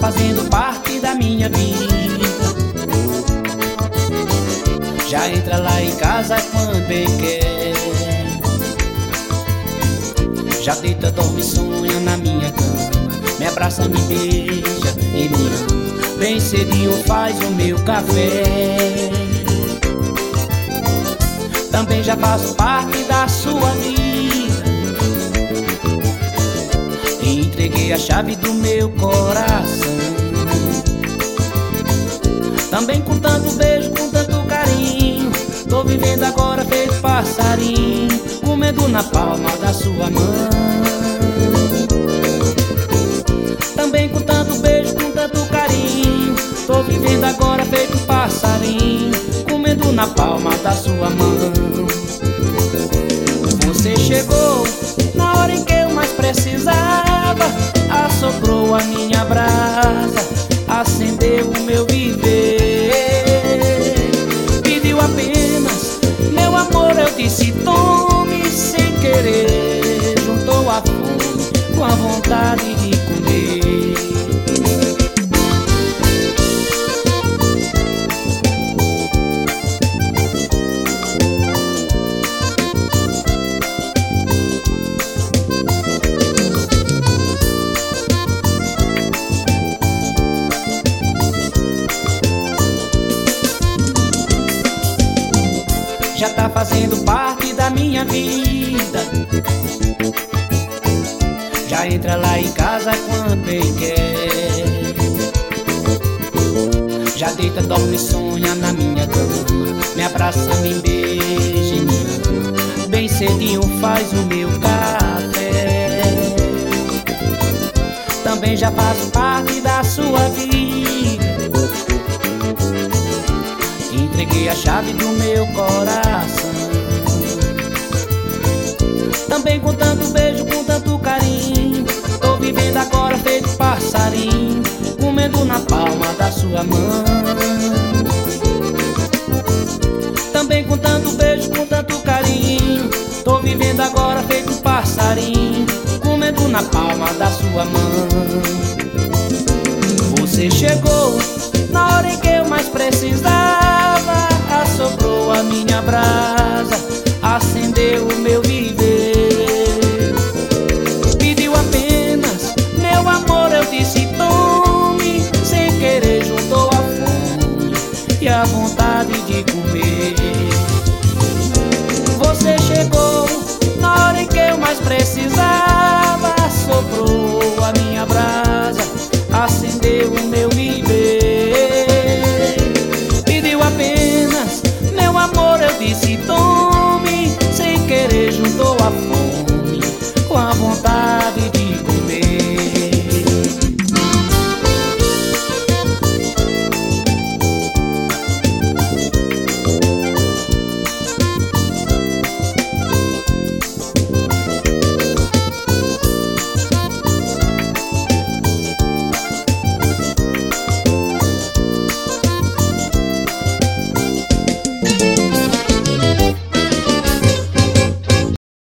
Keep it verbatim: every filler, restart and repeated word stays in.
fazendo parte da minha vida. Já entra lá em casa quando bem quer. Já deita, dorme, sonha na minha cama. Me abraça, me beija e me ama. Bem cedinho faz o meu café. Também já faço parte da sua vida. E entreguei a chave do meu coração. Também com tanto beijo, com tanto carinho. Tô vivendo agora feito passarinho, comendo na palma da sua mão. Também com tanto beijo, com tanto carinho. Tô vivendo agora feito passarinho, comendo na palma da sua mão. Você chegou na hora em que eu mais precisava. Assoprou a minha brasa, acendeu o meu viver. Pediu apenas meu amor, eu disse tome. Sem querer juntou a fome com a vontade de comer. Já tá fazendo parte da minha vida. Já entra lá em casa quando bem quer. Já deita, dorme, sonha na minha cama. Me abraça, me beija e me ama. Bem cedinho faz o meu café. Também já faço parte da sua vida. Entreguei a chave do meu coração. Também com tanto beijo, com tanto carinho. Tô vivendo agora feito passarinho, comendo na palma da sua mão. Também com tanto beijo, com tanto carinho. Tô vivendo agora feito passarinho, comendo na palma da sua mão. Você chegou na hora em que eu mais precisava. Assoprou a minha brasa, acendeu o meu viver. Pediu apenas meu amor, eu disse tome. Sem querer juntou a fome e a vontade de comer. Você chegou na hora em que eu mais precisava.